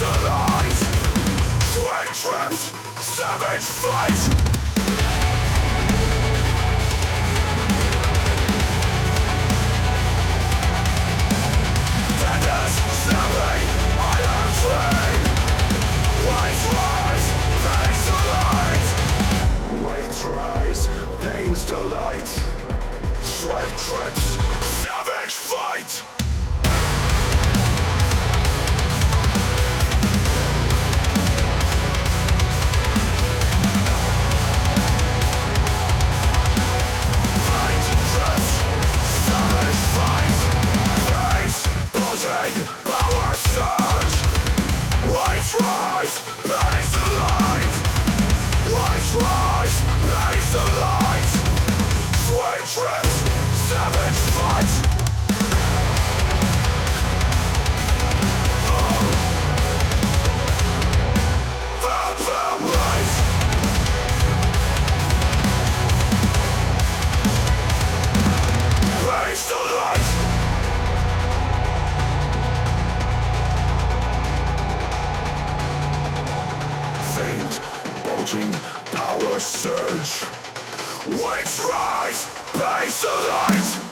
alive. Twin trapped, savage fight. Pain's delight. Sweat trips, savage fight. Fight trips, savage fight. Face, buzzing, power surge. White rise, pain's delight. White rise, pain's delight. Sweat trips, savage fight. Vampire rise. Pain's delight. Faint, bulging, power surge. Waves rise, pain's delight.